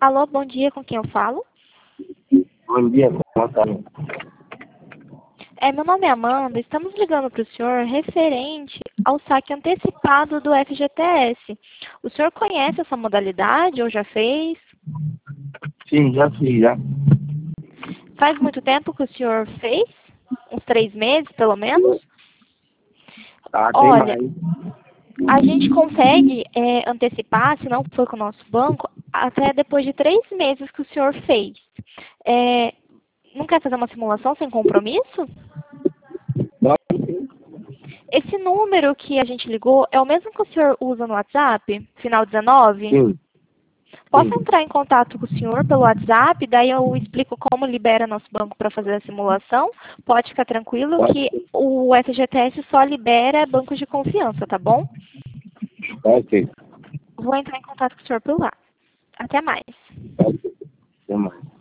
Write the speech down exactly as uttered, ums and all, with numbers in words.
Alô, bom dia, com quem eu falo? Bom dia, como está? É, meu nome é Amanda, estamos ligando para o senhor referente ao saque antecipado do F G T S. O senhor conhece essa modalidade ou já fez? Sim, já fiz, já. Faz muito tempo que o senhor fez? Uns três meses, pelo menos? Tá, tem Olha, mais. a gente consegue é, antecipar, se não for com o nosso banco, até depois de três meses que o senhor fez. É, não quer fazer uma simulação sem compromisso? Pode sim. Esse número que a gente ligou é o mesmo que o senhor usa no WhatsApp, final dezenove? Sim, Posso sim. entrar em contato com o senhor pelo WhatsApp, daí eu explico como libera nosso banco para fazer a simulação. Pode ficar tranquilo Pode que ser. o F G T S só libera bancos de confiança, tá bom? Pode ser. Vou entrar em contato com o senhor por lá. Até mais. Pode ser. Tem mais.